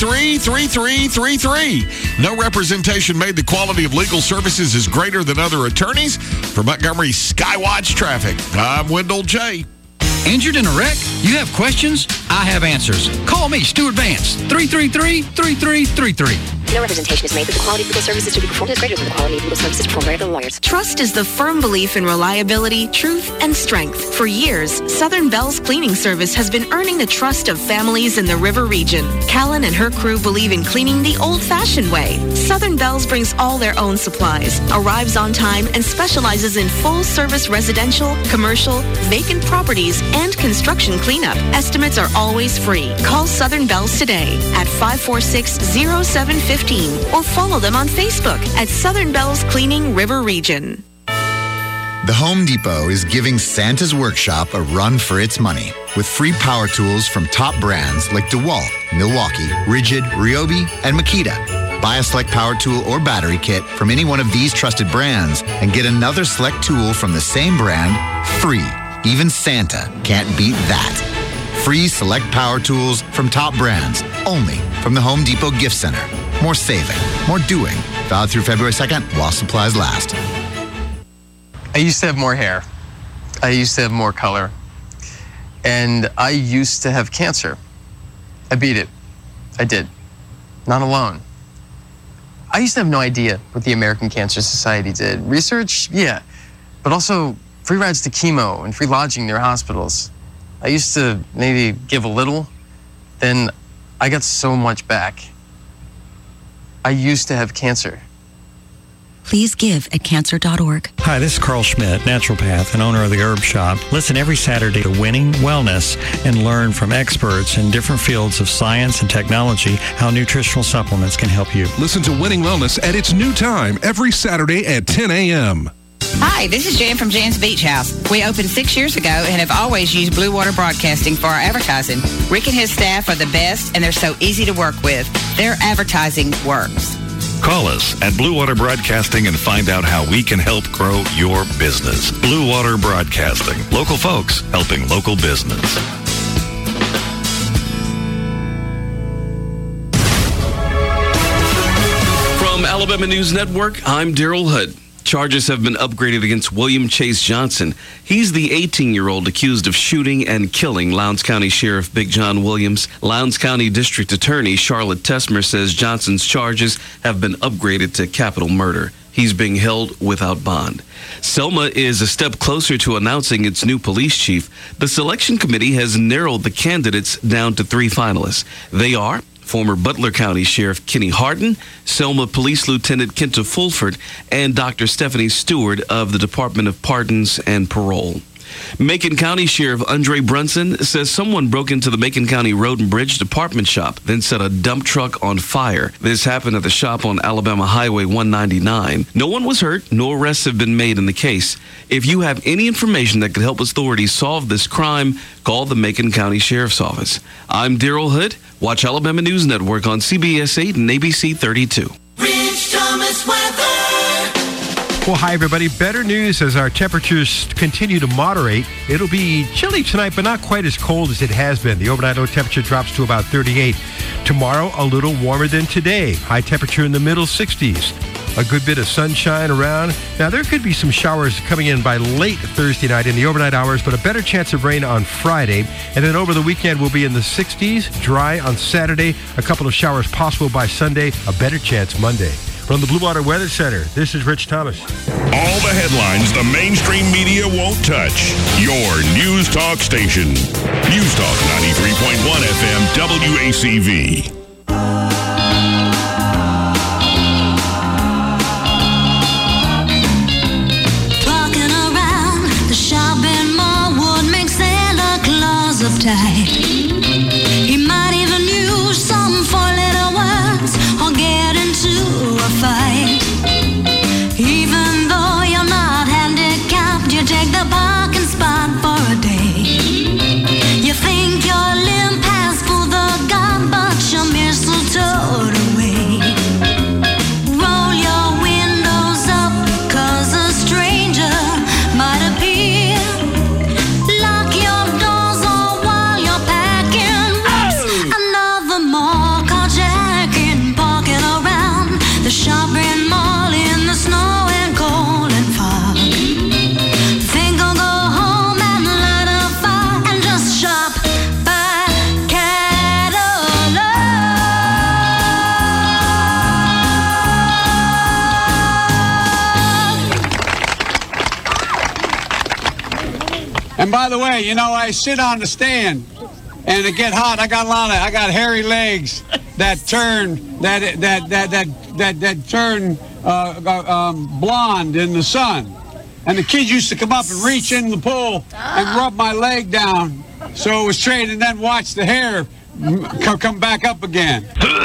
333-3333. No representation made. The quality of legal services is greater than other attorneys. For Montgomery Skywatch Traffic, I'm Wendell J. Injured in a wreck? You have questions? I have answers. Call me, Stuart Vance, 333-3333. No representation is made that the quality of legal services to be performed is greater than the quality of legal services performed by other lawyers. Trust is the firm belief in reliability, truth, and strength. For years, Southern Bell's cleaning service has been earning the trust of families in the river region. Callan and her crew believe in cleaning the old-fashioned way. Southern Bell's brings all their own supplies, arrives on time, and specializes in full-service residential, commercial, vacant properties, and construction cleanup. Estimates are always free. Call Southern Bell's today at 546-0750. Or follow them on Facebook at Southern Bell's Cleaning River Region. The Home Depot is giving Santa's Workshop a run for its money with free power tools from top brands like DeWalt, Milwaukee, Rigid, Ryobi, and Makita. Buy a select power tool or battery kit from any one of these trusted brands and get another select tool from the same brand free. Even Santa can't beat that. Free select power tools from top brands only from the Home Depot Gift Center. More saving, more doing. Valid through February 2nd while supplies last. I used to have more hair. I used to have more color. And I used to have cancer. I beat it. I did. Not alone. I used to have no idea what the American Cancer Society did. Research? Yeah. But also free rides to chemo and free lodging near hospitals. I used to maybe give a little, then I got so much back. I used to have cancer. Please give at cancer.org. Hi, this is Carl Schmidt, naturopath and owner of the Herb Shop. Listen every Saturday to Winning Wellness and learn from experts in different fields of science and technology how nutritional supplements can help you. Listen to Winning Wellness at its new time every Saturday at 10 a.m. Hi, this is Jan from Jan's Beach House. We opened 6 years ago and have always used Blue Water Broadcasting for our advertising. Rick and his staff are the best, and they're so easy to work with. Their advertising works. Call us at Blue Water Broadcasting and find out how we can help grow your business. Blue Water Broadcasting. Local folks helping local business. From Alabama News Network, I'm Daryl Hood. Charges have been upgraded against William Chase Johnson. He's the 18-year-old accused of shooting and killing Lowndes County Sheriff Big John Williams. Lowndes County District Attorney Charlotte Tesmer says Johnson's charges have been upgraded to capital murder. He's being held without bond. Selma is a step closer to announcing its new police chief. The selection committee has narrowed the candidates down to 3 finalists. They are former Butler County Sheriff Kenny Harden, Selma Police Lieutenant Kenta Fulford, and Dr. Stephanie Stewart of the Department of Pardons and Parole. Macon County Sheriff Andre Brunson says someone broke into the Macon County Road and Bridge Department shop, then set a dump truck on fire. This happened at the shop on Alabama Highway 199. No one was hurt, no arrests have been made in the case. If you have any information that could help authorities solve this crime, call the Macon County Sheriff's Office. I'm Daryl Hood. Watch Alabama News Network on CBS 8 and ABC 32. Rich Thomas weather. Well, hi, everybody. Better news as our temperatures continue to moderate. It'll be chilly tonight, but not quite as cold as it has been. The overnight low temperature drops to about 38. Tomorrow, a little warmer than today. High temperature in the middle 60s. A good bit of sunshine around. Now, there could be some showers coming in by late Thursday night in the overnight hours, but a better chance of rain on Friday. And then over the weekend, we'll be in the 60s, dry on Saturday. A couple of showers possible by Sunday. A better chance Monday. From the Blue Water Weather Center, this is Rich Thomas. All the headlines the mainstream media won't touch. Your News Talk station. News Talk 93.1 FM WACV. Walking around the shopping mall would make Santa Claus uptight. He might even use some 4 little words or get into a fight. Even though you're not handicapped, you take the parking spot for a day. You think your limp has pulled the gun, but your mistletoe away. Roll your windows up, 'cause a stranger might appear. Lock your doors or while you're packing. Another mall carjacking, parking around the shopping mall in the snow and cold and fog. Think I'll go home and light a fire and just shop by catalog. And by the way, you know, I sit on the stand and it get hot. I got hairy legs that turn turn blonde in the sun. And the kids used to come up and reach in the pool and rub my leg down so it was straight, and then watch the hair come back up again.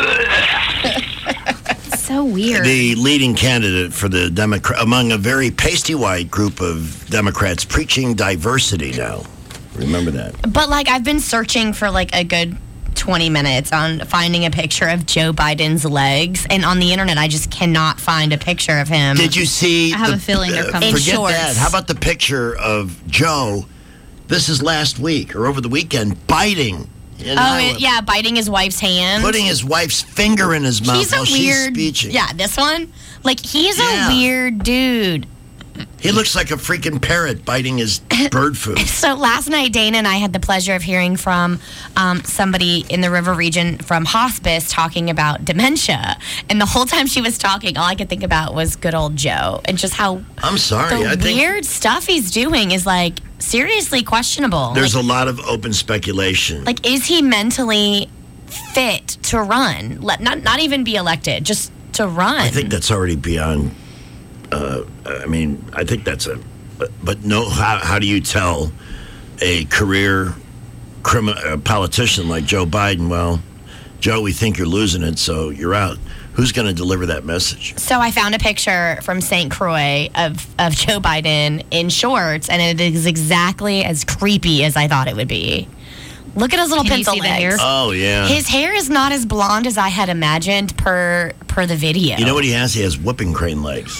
So weird. The leading candidate for the Democrat among a very pasty white group of Democrats preaching diversity now. Remember that. But like I've been searching for like a good 20 minutes on finding a picture of Joe Biden's legs, and on the internet I just cannot find a picture of him. Did you see? I have a feeling they're coming. Forget In shorts. that. How about the picture of Joe? This is last week or over the weekend, biting. Yeah, biting his wife's hand. Putting his wife's finger in his mouth He's a while weird, she's speeching. Yeah, this one. Like, he's a weird dude. He looks like a freaking parrot biting his bird food. So last night, Dana and I had the pleasure of hearing from somebody in the River region from hospice talking about dementia. And the whole time she was talking, all I could think about was good old Joe and just how I'm sorry, the I think weird stuff he's doing is like seriously questionable. There's a lot of open speculation. Like, is he mentally fit to run? Not even be elected, just to run. I think that's already beyond. I mean, I think that's but no. How do you tell a career politician like Joe Biden? Well, Joe, we think you're losing it, so you're out. Who's going to deliver that message? So I found a picture from St. Croix of Joe Biden in shorts, and it is exactly as creepy as I thought it would be. Look at his little Can you pencil see the legs. hair? Oh, yeah. His hair is not as blonde as I had imagined per the video. You know what he has? He has whooping crane legs.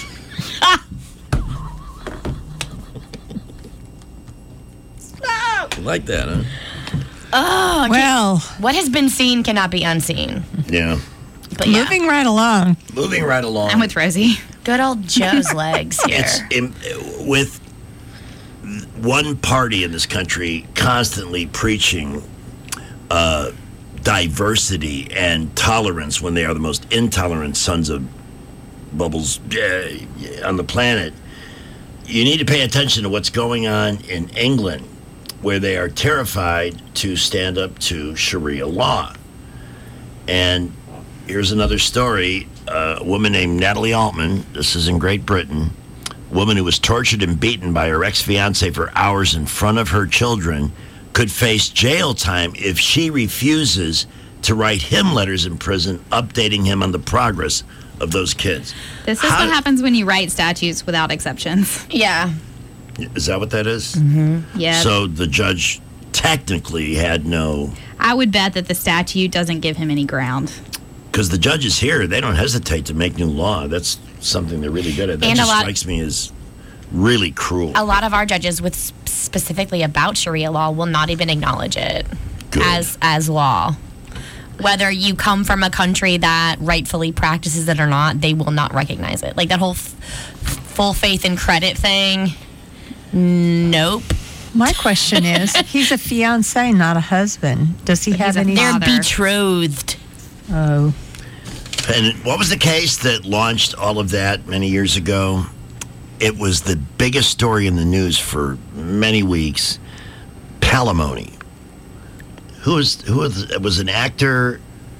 You like that, huh? Oh, well. What has been seen cannot be unseen. Yeah. But yeah. Moving right along. Moving right along. I'm with Rosie. Good old Joe's legs here. With one party in this country constantly preaching diversity and tolerance when they are the most intolerant sons of bubbles on the planet, you need to pay attention to what's going on in England, where they are terrified to stand up to Sharia law. And here's another story. A woman named Natalie Altman, this is in Great Britain, a woman who was tortured and beaten by her ex-fiancé for hours in front of her children, could face jail time if she refuses to write him letters in prison updating him on the progress of those kids. This is what happens when you write statutes without exceptions. Yeah. Is that what that is? Mm-hmm. Yeah. So the judge technically had no... I would bet that the statute doesn't give him any ground. Because the judges here, they don't hesitate to make new law. That's something they're really good at. That just strikes me as really cruel. A lot of our judges, with specifically about Sharia law, will not even acknowledge it as law. Whether you come from a country that rightfully practices it or not, they will not recognize it. Like that whole full faith and credit thing, nope. My question is, he's a fiancé, not a husband. Does he have any... They're betrothed. Oh. And what was the case that launched all of that many years ago? It was the biggest story in the news for many weeks. Palimony. Who was an actor?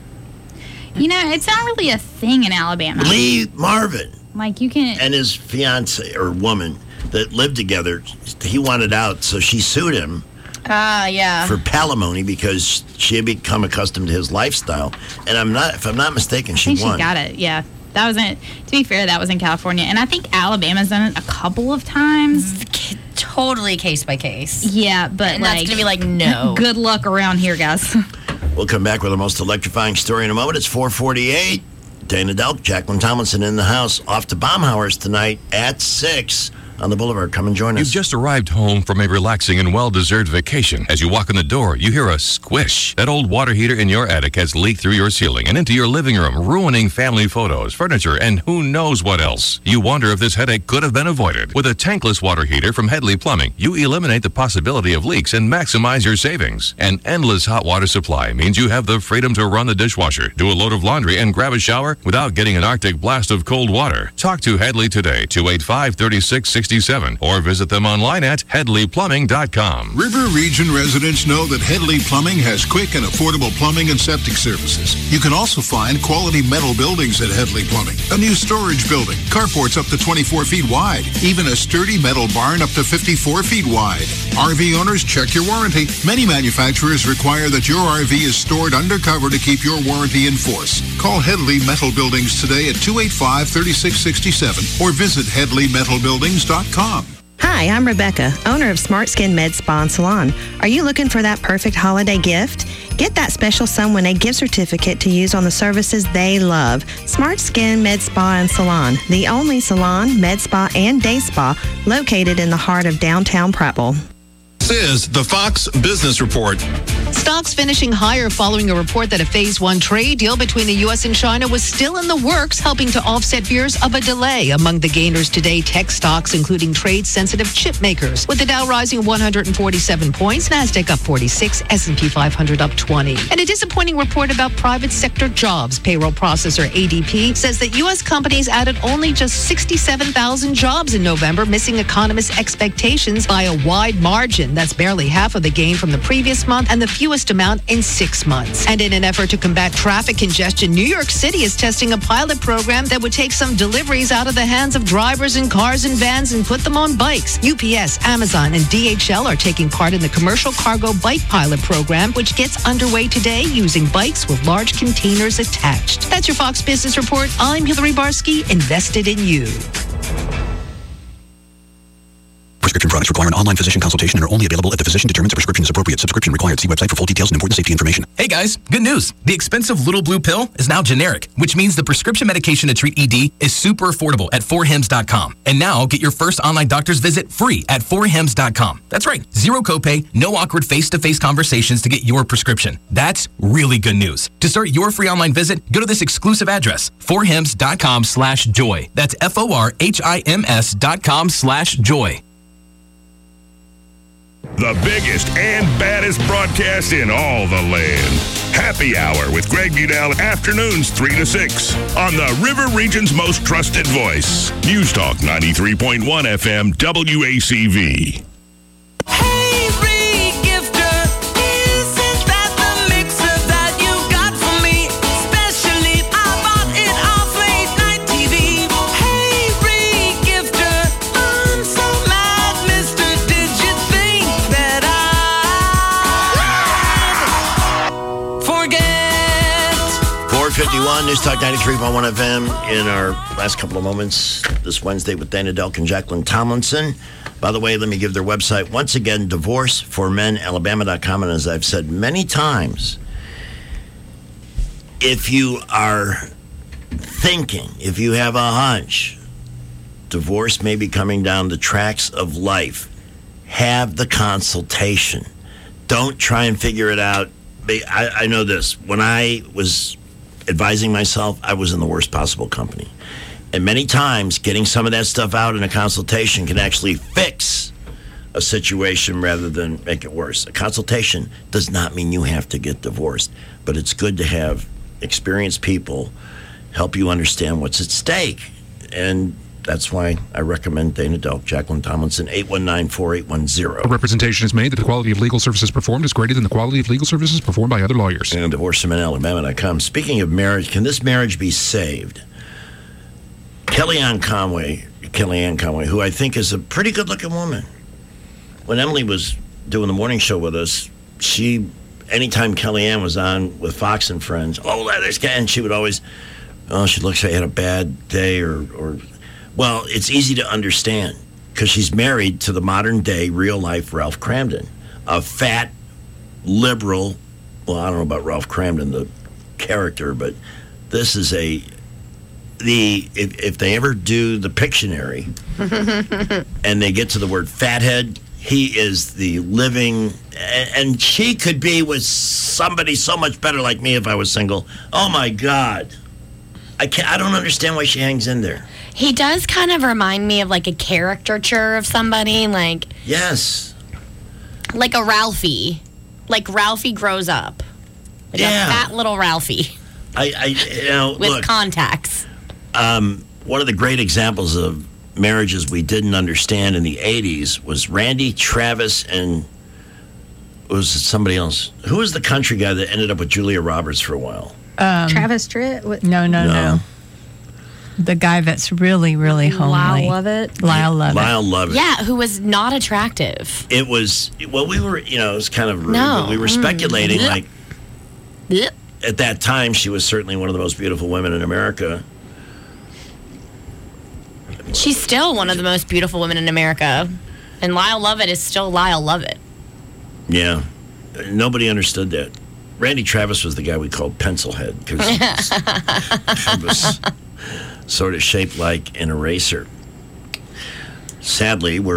You know, it's not really a thing in Alabama. Lee Marvin. Like, you can... And his fiancée, or woman, that lived together, he wanted out, so she sued him. Yeah. For palimony because she had become accustomed to his lifestyle. And if I'm not mistaken, she won. She got it, yeah. That wasn't, to be fair, that was in California. And I think Alabama's done it a couple of times. Totally case by case. Yeah, but and that's going to be like, no. Good luck around here, guys. We'll come back with the most electrifying story in a moment. It's 4:48. Dana Delp, Jacqueline Tomlinson in the house. Off to Baumhauer's tonight at 6 on the Boulevard. Come and join us. You've just arrived home from a relaxing and well-deserved vacation. As you walk in the door, you hear a squish. That old water heater in your attic has leaked through your ceiling and into your living room, ruining family photos, furniture, and who knows what else. You wonder if this headache could have been avoided. With a tankless water heater from Headley Plumbing, you eliminate the possibility of leaks and maximize your savings. An endless hot water supply means you have the freedom to run the dishwasher, do a load of laundry, and grab a shower without getting an Arctic blast of cold water. Talk to Headley today, 285-3667. Or visit them online at HeadleyPlumbing.com. River Region residents know that Headley Plumbing has quick and affordable plumbing and septic services. You can also find quality metal buildings at Headley Plumbing. A new storage building, carports up to 24 feet wide, even a sturdy metal barn up to 54 feet wide. RV owners, check your warranty. Many manufacturers require that your RV is stored undercover to keep your warranty in force. Call Headley Metal Buildings today at 285-3667 or visit HeadleyMetalBuildings.com. Hi, I'm Rebecca, owner of Smart Skin Med Spa and Salon. Are you looking for that perfect holiday gift? Get that special someone a gift certificate to use on the services they love. Smart Skin Med Spa and Salon, the only salon, med spa, and day spa located in the heart of downtown Prattville. This is the Fox Business Report. Stocks finishing higher following a report that a Phase 1 trade deal between the U.S. and China was still in the works, helping to offset fears of a delay. Among the gainers today, tech stocks, including trade-sensitive chip makers, with the Dow rising 147 points, NASDAQ up 46, S&P 500 up 20. And a disappointing report about private sector jobs. Payroll processor ADP says that U.S. companies added only just 67,000 jobs in November, missing economists' expectations by a wide margin. That's barely half of the gain from the previous month and the fewest amount in 6 months. And in an effort to combat traffic congestion, New York City is testing a pilot program that would take some deliveries out of the hands of drivers in cars and vans and put them on bikes. UPS, Amazon, and DHL are taking part in the commercial cargo bike pilot program, which gets underway today using bikes with large containers attached. That's your Fox Business Report. I'm Hillary Barsky, invested in you. prescription products require an online physician consultation and are only available if the physician determines a prescription is appropriate. Subscription required. See website for full details and important safety information. Hey guys, good news. The expensive little blue pill is now generic, which means the prescription medication to treat ED is super affordable at 4hims.com. And now get your first online doctor's visit free at 4hims.com. That's right. Zero copay, no awkward face-to-face conversations to get your prescription. That's really good news. To start your free online visit, go to this exclusive address, 4hims.com/joy. That's FORHIMS.com/joy. The biggest and baddest broadcast in all the land. Happy Hour with Greg Budell, afternoons 3 to 6 on the River Region's most trusted voice. News Talk 93.1 FM WACV. Hey, regifter, isn't that the mixer that you got for me? Especially, I bought it off late night TV. Hey, regifter, I'm so mad, mister. Did you think that I'd forget? 451, News Talk 93.1 FM in our last couple of moments this Wednesday with Dana Delk and Jacqueline Tomlinson. By the way, let me give their website once again, divorceformenalabama.com. And as I've said many times, if you are thinking, if you have a hunch, divorce may be coming down the tracks of life, have the consultation. Don't try and figure it out. I know this. When I was advising myself, I was in the worst possible company. And many times, getting some of that stuff out in a consultation can actually fix a situation rather than make it worse. A consultation does not mean you have to get divorced, but it's good to have experienced people help you understand what's at stake. And that's why I recommend Dana Delk, Jacqueline Tomlinson, 819-4810. A representation is made that the quality of legal services performed is greater than the quality of legal services performed by other lawyers. And divorceformenalabama.com. Speaking of marriage, can this marriage be saved? Kellyanne Conway, who I think is a pretty good-looking woman. When Emily was doing the morning show with us, anytime Kellyanne was on with Fox and Friends, there's Ken, and she would always, she looks like she had a bad day or well, it's easy to understand because she's married to the modern-day, real-life Ralph Cramden, a fat, liberal, well, I don't know about Ralph Cramden, the character, but this is if they ever do the Pictionary and they get to the word fathead, he is the living, and she could be with somebody so much better like me if I was single. Oh my God. I don't understand why she hangs in there. He does kind of remind me of like a caricature of somebody, like... Yes. Like a Ralphie. Like Ralphie grows up. Like a fat little Ralphie. With look, contacts. One of the great examples of marriages we didn't understand in the 80s was Randy Travis and was it somebody else? Who was the country guy that ended up with Julia Roberts for a while? Travis Tritt? No. The guy that's really, really homely. Lyle Lovett. Lyle Lovett. Yeah, who was not attractive. It was, well, we were, it was kind of rude, but we were speculating, like, at that time, she was certainly one of the most beautiful women in America. She's still one of the most beautiful women in America. And Lyle Lovett is still Lyle Lovett. Yeah. Nobody understood that. Randy Travis was the guy we called Pencilhead because he was sort of shaped like an eraser. Sadly,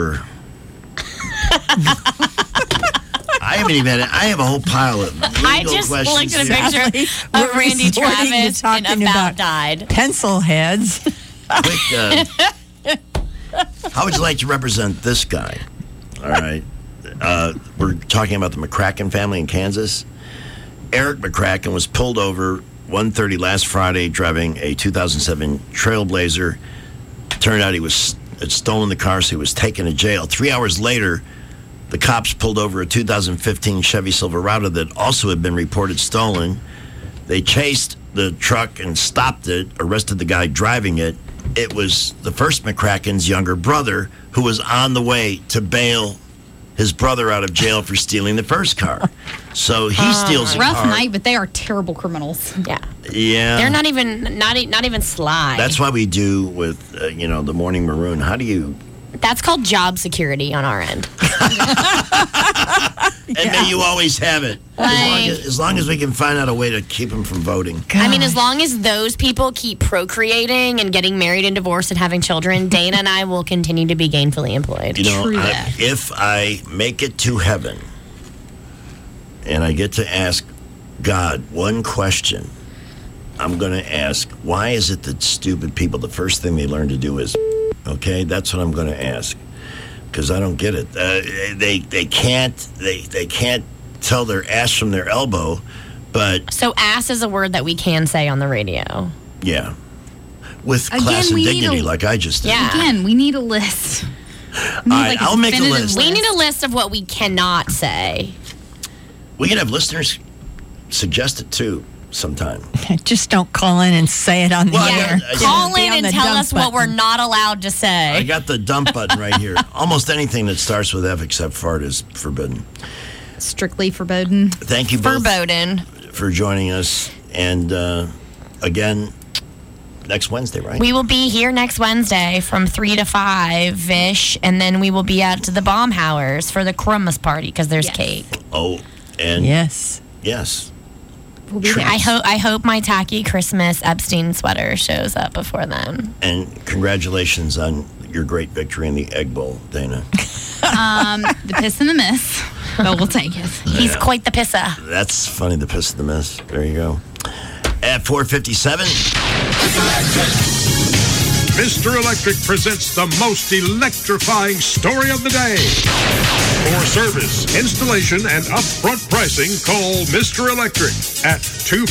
I have a whole pile of legal I just questions. looked at a picture of Randy Travis and About Died. Pencil heads. How would you like to represent this guy? All right. We're talking about the McCracken family in Kansas. Eric McCracken was pulled over 1:30 last Friday driving a 2007 Trailblazer. Turned out had stolen the car, so he was taken to jail. 3 hours later, the cops pulled over a 2015 Chevy Silverado that also had been reported stolen. They chased the truck and stopped it, arrested the guy driving it. It was the first McCracken's younger brother who was on the way to bail his brother out of jail for stealing the first car. So he steals a rough car. night, but they are terrible criminals. Yeah. They're not even sly. That's why we do with, the Morning Maroon. How do you That's called job security on our end. And may you always have it. As long as we can find out a way to keep them from voting. I mean, as long as those people keep procreating and getting married and divorced and having children, Dana and I will continue to be gainfully employed. You know, if I make it to heaven and I get to ask God one question, I'm going to ask, why is it that stupid people, the first thing they learn to do is, okay? That's what I'm going to ask. Because I don't get it. They can't tell their ass from their elbow, but... So ass is a word that we can say on the radio. Yeah. With class and dignity, like I just did. Yeah. Again, we need a list. All right, I'll make a list. We need a list of what we cannot say. We can have listeners suggest it, too, sometime. Just don't call in and say it on the air. Call in and tell us what we're not allowed to say. I got the dump button right here. Almost anything that starts with F except fart is forbidden. Strictly forbidden. Thank you both Forbidden. for joining us. And again, next Wednesday, right? We will be here next Wednesday from 3 to 5-ish, and then we will be at the Baumhauers for the Christmas party because there's cake. Oh, and... Yes. Yes. I hope my tacky Christmas Epstein sweater shows up before then. And congratulations on your great victory in the Egg Bowl, Dana. The piss and the miss, but we'll take it. He's quite the pisser. That's funny, the piss and the miss. There you go. At 4:57. Mr. Electric presents the most electrifying story of the day. For service, installation, and upfront pricing, call Mr. Electric at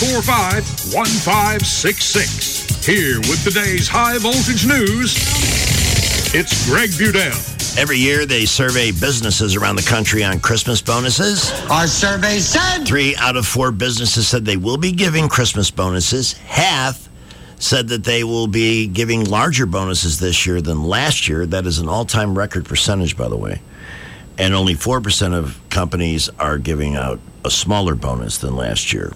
245-1566. Here with today's high voltage news, it's Greg Budell. Every year, they survey businesses around the country on Christmas bonuses. Our survey said 3 out of 4 businesses said they will be giving Christmas bonuses. Half said that they will be giving larger bonuses this year than last year. That is an all-time record percentage, by the way. And only 4% of companies are giving out a smaller bonus than last year.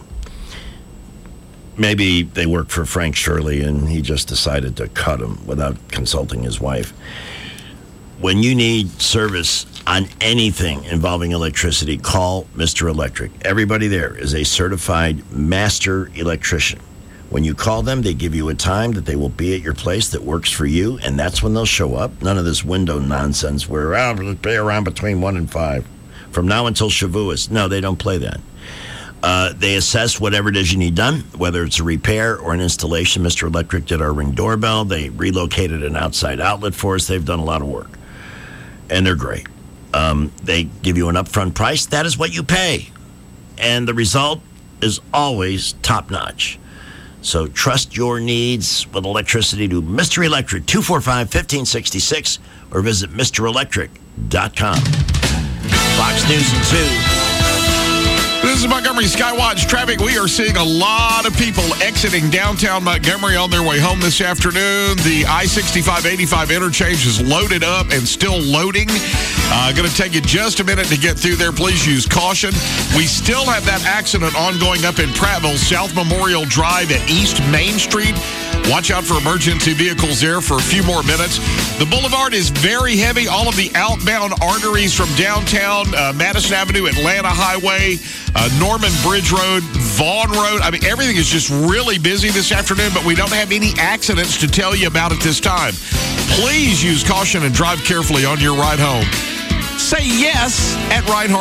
Maybe they work for Frank Shirley and he just decided to cut him without consulting his wife. When you need service on anything involving electricity, call Mr. Electric. Everybody there is a certified master electrician. When you call them, they give you a time that they will be at your place that works for you, and that's when they'll show up. None of this window nonsense where we'll be around between 1 and 5. From now until Shavuos. No, they don't play that. They assess whatever it is you need done, whether it's a repair or an installation. Mr. Electric did our Ring doorbell. They relocated an outside outlet for us. They've done a lot of work, and they're great. They give you an upfront price. That is what you pay, and the result is always top-notch. So trust your needs with electricity to Mr. Electric, 245-1566, or visit MrElectric.com. Fox News and 2. This is Montgomery Skywatch traffic. We are seeing a lot of people exiting downtown Montgomery on their way home this afternoon. The I-65-85 interchange is loaded up and still loading. Going to take you just a minute to get through there. Please use caution. We still have that accident ongoing up in Prattville, South Memorial Drive at East Main Street. Watch out for emergency vehicles there for a few more minutes. The boulevard is very heavy. All of the outbound arteries from downtown, Madison Avenue, Atlanta Highway, Norman Bridge Road, Vaughn Road. I mean, everything is just really busy this afternoon, but we don't have any accidents to tell you about at this time. Please use caution and drive carefully on your ride home. Say yes at Reinhardt.